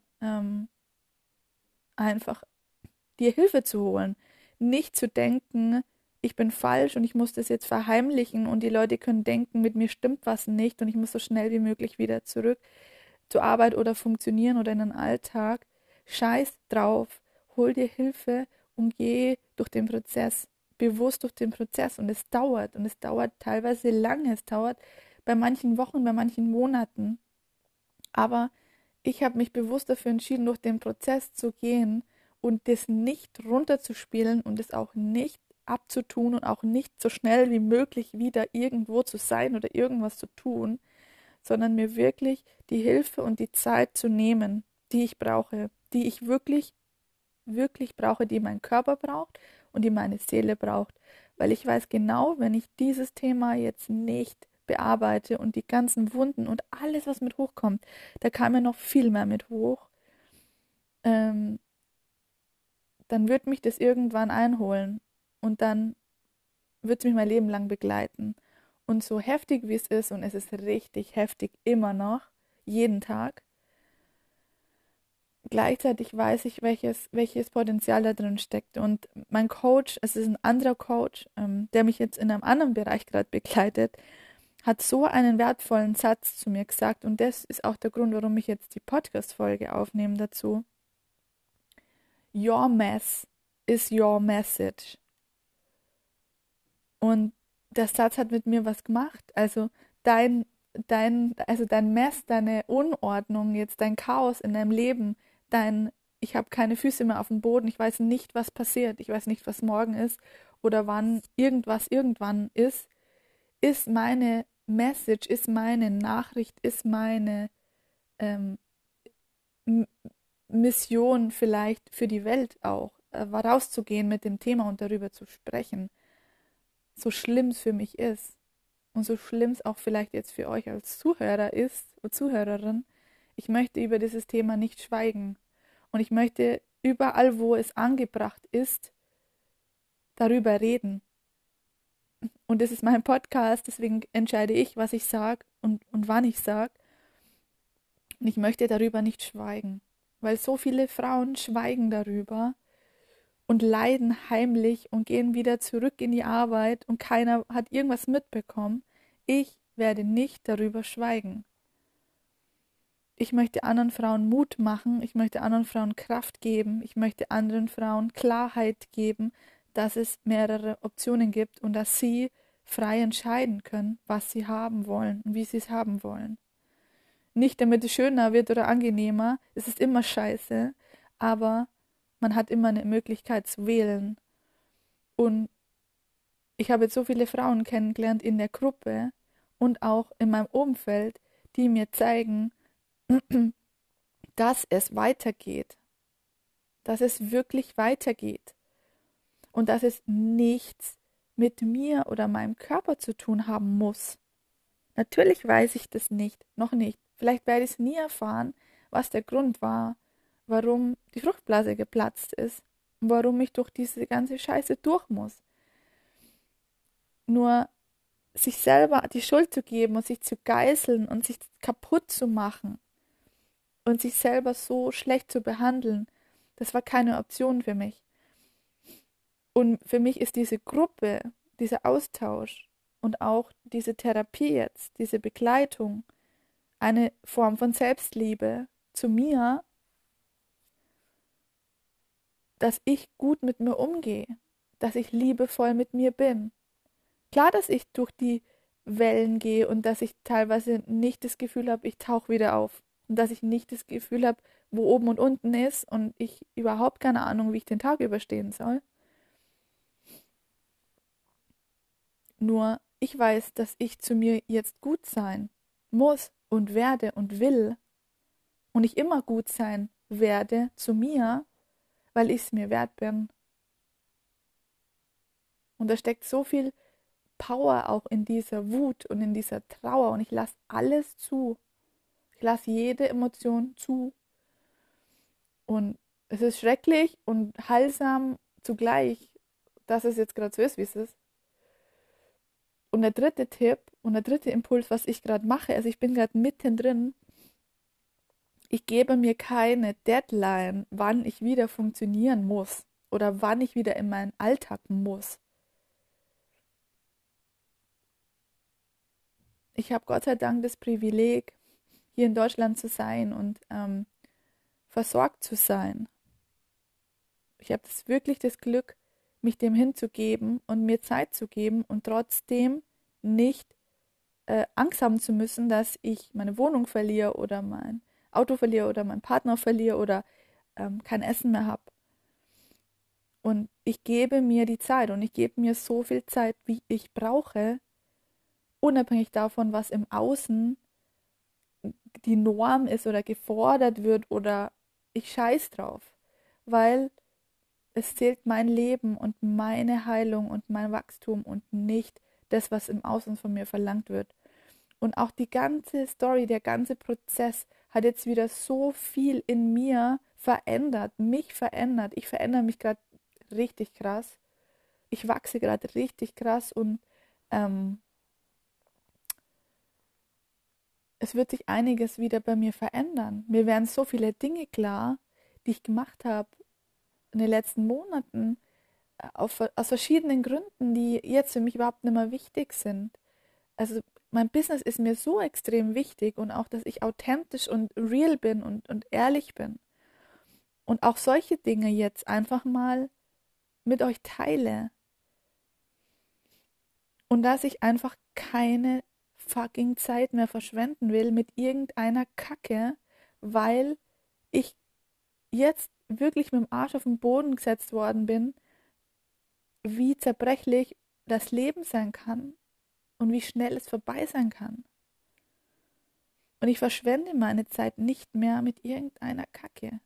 Speaker 1: einfach dir Hilfe zu holen. Nicht zu denken, ich bin falsch und ich muss das jetzt verheimlichen und die Leute können denken, mit mir stimmt was nicht und ich muss so schnell wie möglich wieder zurück zur Arbeit oder funktionieren oder in den Alltag. Scheiß drauf, hol dir Hilfe und geh durch den Prozess, bewusst durch den Prozess und es dauert teilweise lange, es dauert bei manchen Wochen, bei manchen Monaten. Aber ich habe mich bewusst dafür entschieden, durch den Prozess zu gehen und das nicht runterzuspielen und es auch nicht abzutun und auch nicht so schnell wie möglich wieder irgendwo zu sein oder irgendwas zu tun, sondern mir wirklich die Hilfe und die Zeit zu nehmen, die ich brauche, die ich wirklich brauche, die mein Körper braucht und die meine Seele braucht. Weil ich weiß genau, wenn ich dieses Thema jetzt nicht bearbeite und die ganzen Wunden und alles, was mit hochkommt, da kam ja noch viel mehr mit hoch, ähm, dann wird mich das irgendwann einholen und dann wird es mich mein Leben lang begleiten. Und so heftig wie es ist, und es ist richtig heftig immer noch, jeden Tag, gleichzeitig weiß ich, welches Potenzial da drin steckt. Und mein Coach, es ist ein anderer Coach, der mich jetzt in einem anderen Bereich gerade begleitet, hat so einen wertvollen Satz zu mir gesagt. Und das ist auch der Grund, warum ich jetzt die Podcast-Folge aufnehme dazu. Your mess is your message. Und der Satz hat mit mir was gemacht. Also dein Mess, deine Unordnung, jetzt dein Chaos in deinem Leben, ich habe keine Füße mehr auf dem Boden, ich weiß nicht, was passiert, ich weiß nicht, was morgen ist oder wann irgendwas irgendwann ist meine Message, ist meine Nachricht, ist meine ähm, Mission vielleicht für die Welt auch, rauszugehen mit dem Thema und darüber zu sprechen, so schlimm es für mich ist. Und so schlimm es auch vielleicht jetzt für euch als Zuhörer ist oder Zuhörerin, ich möchte über dieses Thema nicht schweigen. Und ich möchte überall, wo es angebracht ist, darüber reden. Und das ist mein Podcast, deswegen entscheide ich, was ich sage und wann ich sage. Und ich möchte darüber nicht schweigen, weil so viele Frauen schweigen darüber und leiden heimlich und gehen wieder zurück in die Arbeit und keiner hat irgendwas mitbekommen. Ich werde nicht darüber schweigen. Ich möchte anderen Frauen Mut machen, ich möchte anderen Frauen Kraft geben, ich möchte anderen Frauen Klarheit geben, dass es mehrere Optionen gibt und dass sie frei entscheiden können, was sie haben wollen und wie sie es haben wollen. Nicht damit es schöner wird oder angenehmer, es ist immer scheiße, aber man hat immer eine Möglichkeit zu wählen. Und ich habe jetzt so viele Frauen kennengelernt in der Gruppe und auch in meinem Umfeld, die mir zeigen, dass es weitergeht, dass es wirklich weitergeht und dass es nichts mit mir oder meinem Körper zu tun haben muss. Natürlich weiß ich das nicht, noch nicht. Vielleicht werde ich es nie erfahren, was der Grund war, warum die Fruchtblase geplatzt ist und warum ich durch diese ganze Scheiße durch muss. Nur sich selber die Schuld zu geben und sich zu geißeln und sich kaputt zu machen und sich selber so schlecht zu behandeln, das war keine Option für mich. Und für mich ist diese Gruppe, dieser Austausch und auch diese Therapie jetzt, diese Begleitung, eine Form von Selbstliebe zu mir, dass ich gut mit mir umgehe, dass ich liebevoll mit mir bin. Klar, dass ich durch die Wellen gehe und dass ich teilweise nicht das Gefühl habe, ich tauche wieder auf. Und dass ich nicht das Gefühl habe, wo oben und unten ist und ich überhaupt keine Ahnung, wie ich den Tag überstehen soll. Nur ich weiß, dass ich zu mir jetzt gut sein muss und werde und will. Und ich immer gut sein werde zu mir, weil ich es mir wert bin. Und da steckt so viel Power auch in dieser Wut und in dieser Trauer. Und ich lasse alles zu. Ich lasse jede Emotion zu. Und es ist schrecklich und heilsam zugleich, dass es jetzt gerade so ist, wie es ist. Und der dritte Tipp und der dritte Impuls, was ich gerade mache, also ich bin gerade mittendrin, ich gebe mir keine Deadline, wann ich wieder funktionieren muss oder wann ich wieder in meinen Alltag muss. Ich habe Gott sei Dank das Privileg, hier in Deutschland zu sein und versorgt zu sein. Ich habe wirklich das Glück, mich dem hinzugeben und mir Zeit zu geben und trotzdem nicht Angst haben zu müssen, dass ich meine Wohnung verliere oder mein Auto verliere oder meinen Partner verliere oder kein Essen mehr habe. Und ich gebe mir die Zeit und ich gebe mir so viel Zeit, wie ich brauche, unabhängig davon, was im Außen die Norm ist oder gefordert wird oder ich scheiß drauf. Weil es zählt mein Leben und meine Heilung und mein Wachstum und nicht das, was im Außen von mir verlangt wird. Und auch die ganze Story, der ganze Prozess hat jetzt wieder so viel in mir verändert, mich verändert. Ich verändere mich gerade richtig krass. Ich wachse gerade richtig krass und ähm, es wird sich einiges wieder bei mir verändern. Mir werden so viele Dinge klar, die ich gemacht habe in den letzten Monaten, aus verschiedenen Gründen, die jetzt für mich überhaupt nicht mehr wichtig sind. Also mein Business ist mir so extrem wichtig und auch, dass ich authentisch und real bin und ehrlich bin. Und auch solche Dinge jetzt einfach mal mit euch teile. Und dass ich einfach keine fucking Zeit mehr verschwenden will mit irgendeiner Kacke, weil ich jetzt wirklich mit dem Arsch auf den Boden gesetzt worden bin, wie zerbrechlich das Leben sein kann und wie schnell es vorbei sein kann. Und ich verschwende meine Zeit nicht mehr mit irgendeiner Kacke.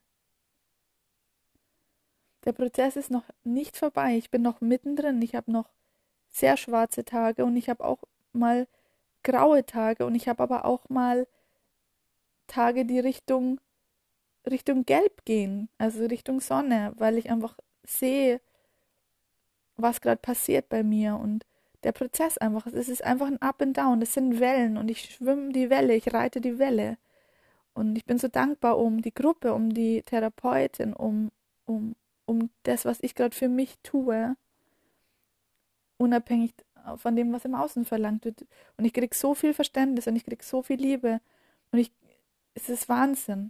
Speaker 1: Der Prozess ist noch nicht vorbei. Ich bin noch mittendrin. Ich habe noch sehr schwarze Tage und ich habe auch mal graue Tage und ich habe aber auch mal Tage, die Richtung Gelb gehen, also Richtung Sonne, weil ich einfach sehe, was gerade passiert bei mir und der Prozess einfach, es ist einfach ein Up and Down, es sind Wellen und ich schwimme die Welle, ich reite die Welle und ich bin so dankbar um die Gruppe, um die Therapeutin, um, um das, was ich gerade für mich tue, unabhängig von dem, was im Außen verlangt wird. Und ich kriege so viel Verständnis und ich kriege so viel Liebe und es ist Wahnsinn.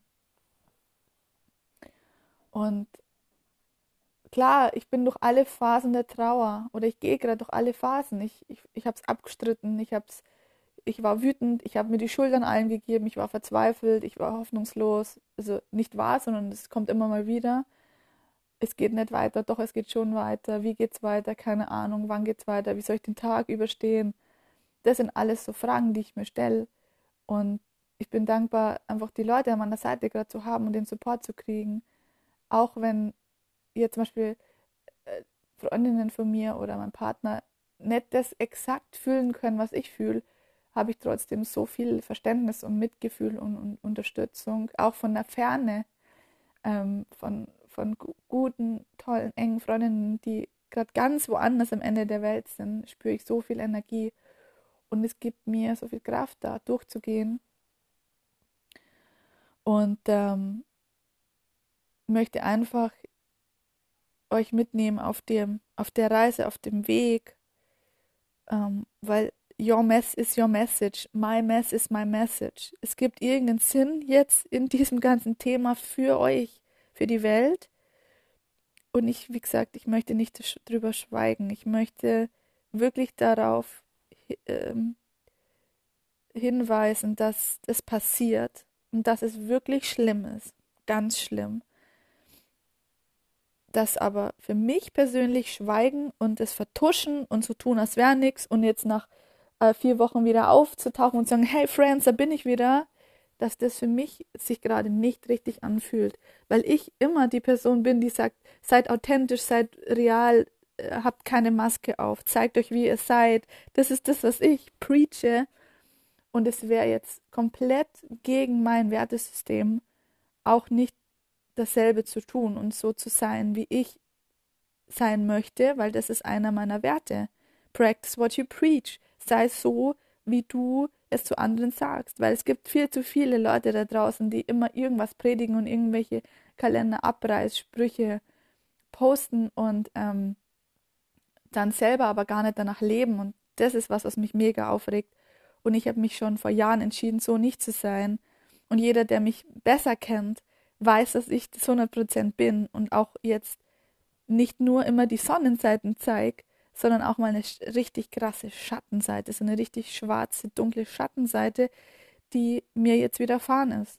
Speaker 1: Und klar, ich bin durch alle Phasen der Trauer oder ich gehe gerade durch alle Phasen. Ich habe es abgestritten, ich war wütend, ich habe mir die Schuld an allen gegeben, ich war verzweifelt, ich war hoffnungslos. Also nicht wahr, sondern es kommt immer mal wieder. Es geht nicht weiter, doch es geht schon weiter. Wie geht's weiter? Keine Ahnung. Wann geht's weiter? Wie soll ich den Tag überstehen? Das sind alles so Fragen, die ich mir stelle. Und ich bin dankbar, einfach die Leute an meiner Seite gerade zu haben und den Support zu kriegen. Auch wenn jetzt zum Beispiel Freundinnen von mir oder mein Partner nicht das exakt fühlen können, was ich fühle, habe ich trotzdem so viel Verständnis und Mitgefühl und Unterstützung, auch von der Ferne, von guten, tollen, engen Freundinnen, die gerade ganz woanders am Ende der Welt sind, spüre ich so viel Energie und es gibt mir so viel Kraft, da durchzugehen und möchte einfach euch mitnehmen auf der Reise, auf dem Weg, weil your mess is your message, my mess is my message. Es gibt irgendeinen Sinn jetzt in diesem ganzen Thema für euch, für die Welt. Und ich, wie gesagt, ich möchte nicht drüber schweigen. Ich möchte wirklich darauf ähm, hinweisen, dass das passiert und dass es wirklich schlimm ist, ganz schlimm. Das aber für mich persönlich schweigen und es vertuschen und so tun, als wäre nichts und jetzt nach 4 Wochen wieder aufzutauchen und sagen, hey Friends, da bin ich wieder, dass das für mich sich gerade nicht richtig anfühlt, weil ich immer die Person bin, die sagt, seid authentisch, seid real, habt keine Maske auf, zeigt euch, wie ihr seid. Das ist das, was ich preache und es wäre jetzt komplett gegen mein Wertesystem, auch nicht dasselbe zu tun und so zu sein, wie ich sein möchte, weil das ist einer meiner Werte. Practice what you preach. Sei so, wie du es zu anderen sagst, weil es gibt viel zu viele Leute da draußen, die immer irgendwas predigen und irgendwelche Kalender-Abreißsprüche posten und dann selber aber gar nicht danach leben und das ist was, was mich mega aufregt und ich habe mich schon vor Jahren entschieden, so nicht zu sein und jeder, der mich besser kennt, weiß, dass ich das 100% bin und auch jetzt nicht nur immer die Sonnenseiten zeige, sondern auch mal eine richtig krasse Schattenseite, so eine richtig schwarze, dunkle Schattenseite, die mir jetzt widerfahren ist.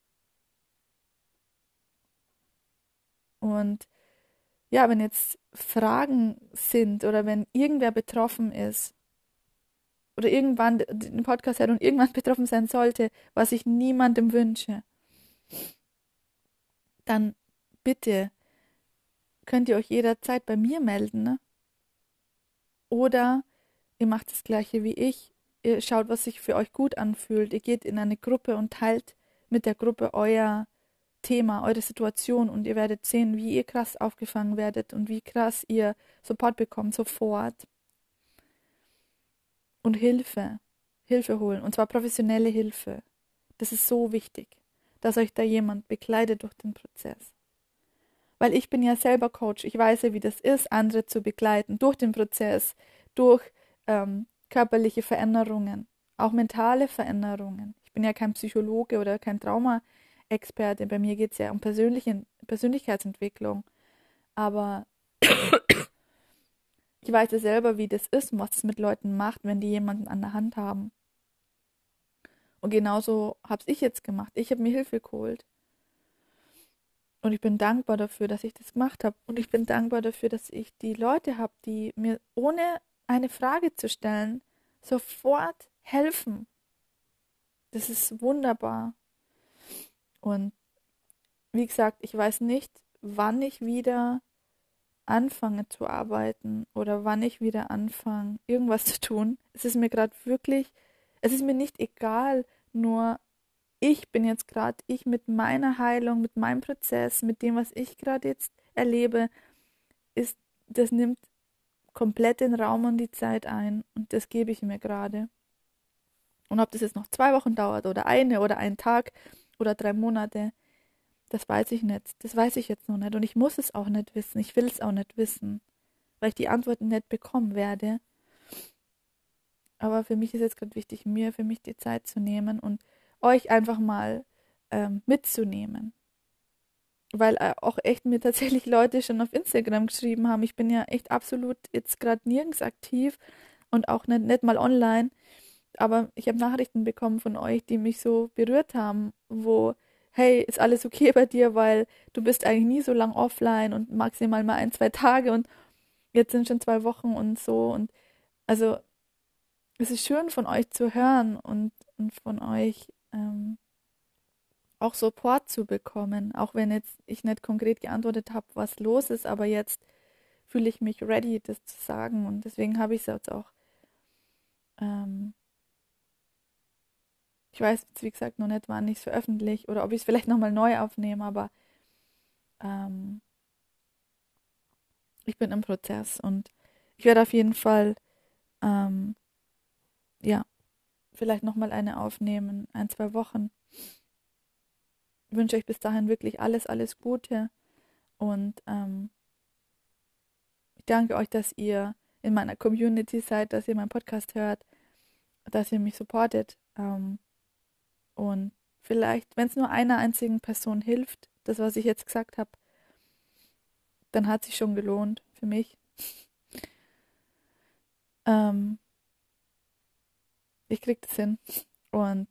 Speaker 1: Und ja, wenn jetzt Fragen sind oder wenn irgendwer betroffen ist oder irgendwann den Podcast hört und irgendwann betroffen sein sollte, was ich niemandem wünsche, dann bitte könnt ihr euch jederzeit bei mir melden, ne? Oder ihr macht das gleiche wie ich. Ihr schaut, was sich für euch gut anfühlt. Ihr geht in eine Gruppe und teilt mit der Gruppe euer Thema, eure Situation und ihr werdet sehen, wie ihr krass aufgefangen werdet und wie krass ihr Support bekommt sofort. Und Hilfe holen, und zwar professionelle Hilfe. Das ist so wichtig, dass euch da jemand begleitet durch den Prozess. Weil ich bin ja selber Coach, ich weiß ja, wie das ist, andere zu begleiten durch den Prozess, durch körperliche Veränderungen, auch mentale Veränderungen. Ich bin ja kein Psychologe oder kein Trauma-Experte, bei mir geht es ja um Persönlichkeitsentwicklung, aber ich weiß ja selber, wie das ist und was es mit Leuten macht, wenn die jemanden an der Hand haben. Und genauso habe ich jetzt gemacht. Ich habe mir Hilfe geholt. Und ich bin dankbar dafür, dass ich das gemacht habe. Und ich bin dankbar dafür, dass ich die Leute habe, die mir ohne eine Frage zu stellen, sofort helfen. Das ist wunderbar. Und wie gesagt, ich weiß nicht, wann ich wieder anfange zu arbeiten oder wann ich wieder anfange, irgendwas zu tun. Es ist mir gerade wirklich, es ist mir nicht egal, nur ich bin jetzt gerade, ich mit meiner Heilung, mit meinem Prozess, mit dem, was ich gerade jetzt erlebe, das nimmt komplett den Raum und die Zeit ein und das gebe ich mir gerade. Und ob das jetzt noch 2 Wochen dauert oder eine oder einen Tag oder 3 Monate, das weiß ich nicht. Das weiß ich jetzt noch nicht und ich muss es auch nicht wissen. Ich will es auch nicht wissen, weil ich die Antworten nicht bekommen werde. Aber für mich ist jetzt gerade wichtig, mir für mich die Zeit zu nehmen und euch einfach mal mitzunehmen. Weil auch echt mir tatsächlich Leute schon auf Instagram geschrieben haben. Ich bin ja echt absolut jetzt gerade nirgends aktiv und auch nicht mal online. Aber ich habe Nachrichten bekommen von euch, die mich so berührt haben, wo, hey, ist alles okay bei dir, weil du bist eigentlich nie so lang offline und maximal mal 1, 2 Tage und jetzt sind schon 2 Wochen und so. Und also es ist schön von euch zu hören und von euch auch Support zu bekommen, auch wenn jetzt ich nicht konkret geantwortet habe, was los ist, aber jetzt fühle ich mich ready, das zu sagen und deswegen habe ich es jetzt auch, ähm, ich weiß jetzt wie gesagt noch nicht, wann ich es veröffentliche oder ob ich es vielleicht nochmal neu aufnehme, aber ähm, ich bin im Prozess und ich werde auf jeden Fall, ähm, ja, vielleicht nochmal eine aufnehmen, 1, 2 Wochen. Ich wünsche euch bis dahin wirklich alles Gute und ich danke euch, dass ihr in meiner Community seid, dass ihr meinen Podcast hört, dass ihr mich supportet. Und vielleicht, wenn es nur einer einzigen Person hilft, das, was ich jetzt gesagt habe, dann hat sich schon gelohnt für mich. Ähm, ich krieg das hin. Und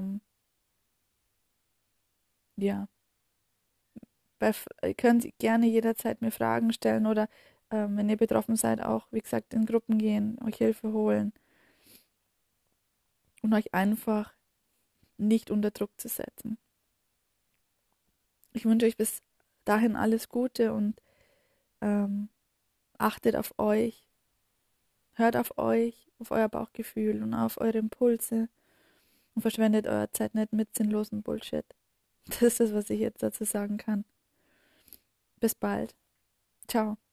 Speaker 1: ja, ihr könnt gerne jederzeit mir Fragen stellen oder wenn ihr betroffen seid, auch, wie gesagt, in Gruppen gehen, euch Hilfe holen und euch einfach nicht unter Druck zu setzen. Ich wünsche euch bis dahin alles Gute und ähm, achtet auf euch, hört auf euch, auf euer Bauchgefühl und auf eure Impulse und verschwendet eure Zeit nicht mit sinnlosem Bullshit. Das ist das, was ich jetzt dazu sagen kann. Bis bald. Ciao.